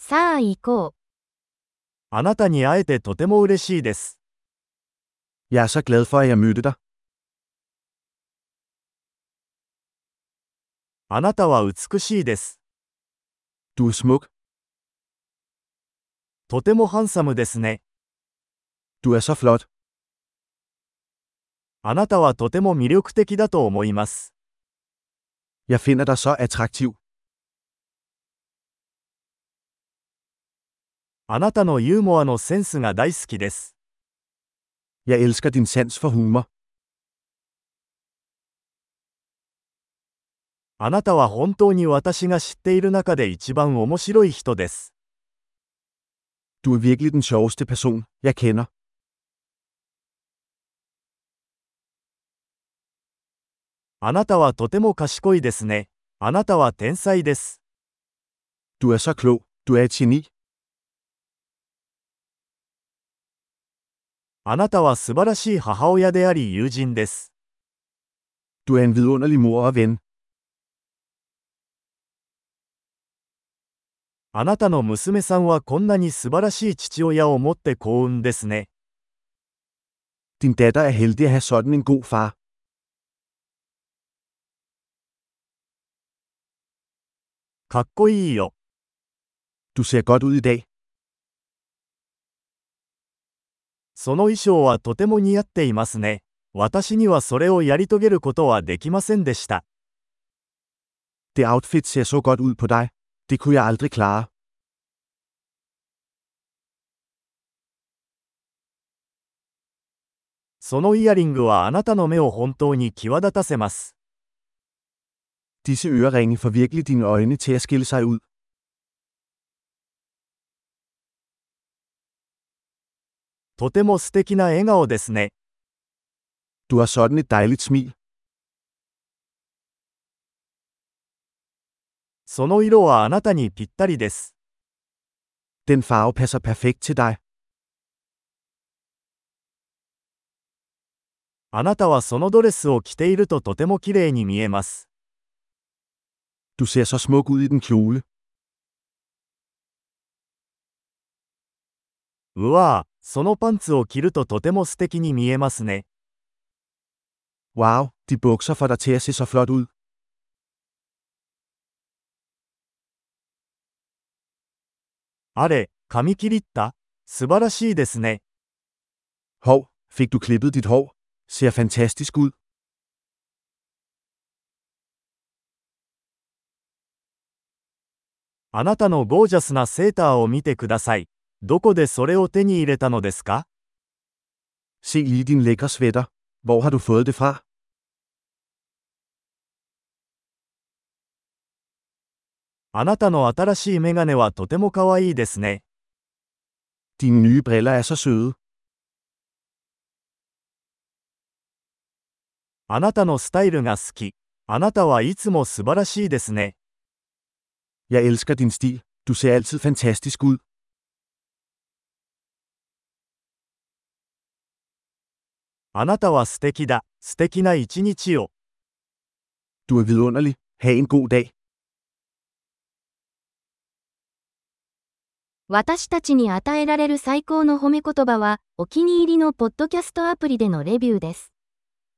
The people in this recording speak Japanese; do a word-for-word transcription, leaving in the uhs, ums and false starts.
さあ行こう。 あなたに会えてとても嬉しいです。 Jeg er så glad for, at jeg mødte dig. あなたは美しいです。 Du er smuk. とてもハンサムですね。 Du er så flot. あなたはとても魅力的だと思います。 Jeg finder dig så attraktiv. あなたのユーモアのセンスが大好きです。 Jeg elsker din sans for humor. あなたは本当に私が知っている中で一番面白い人です。 Du er virkelig den sjoveste person, jeg kender. あなたはとても賢いですね。あなたは天才です。 Du er så klog. Du er et geni. あなたは素晴らしい母親であり友人です。 Du er en vidunderlig mor og ven. あなたの娘さんはこんなに素晴らしい父親を持って幸運ですね。 Din datter er heldig at have sådan en god far. かっこいいよ。 Du ser godt ud i dag. その衣装はとても似合っていますね。私にはそれをやり遂げることはできませんでした。 Det outfit ser så godt ud på dig. Det kunne jeg aldrig klare. そのイヤリングはあなたの目を本当に際立たせます。 Disse øreringe får virkelig dine øjne til at skille sig ud. とても素敵な笑顔ですね。 Du har sådan et dejligt smil. その色はあなたにぴったりです。 Den farve passer perfekt til dig. あなたはそのドレスを着ているととても綺麗に見えます。 Du ser så smuk ud i den kjole. うわぁ、そのパンツを着るととても素敵に見えますね。 Wow, de bukser får dig til at se så flot ud. あれ、髪切りった？素晴らしいですね。 Hov, fik du klippet dit hår? Ser fantastisk ud. あなたのゴージャスなセーターを見てください。どこでそれを手に入れたのですか？ Se lige din lækre sweater. Hvor har du fået det fra? あなたの新しいメガネはとてもかわいいですね。 Dine nye briller er så søde. あなたのスタイルが好き。あなたはいつも素晴らしいですね。 Jeg elsker din stil. Du ser altid fantastisk ud. あなたは素敵だ。素敵な一日を。 Du er vidunderlig. Ha' en god dag. 私たちに与えられる最高の褒め言葉は、お気に入りのポッドキャストアプリでのレビューです。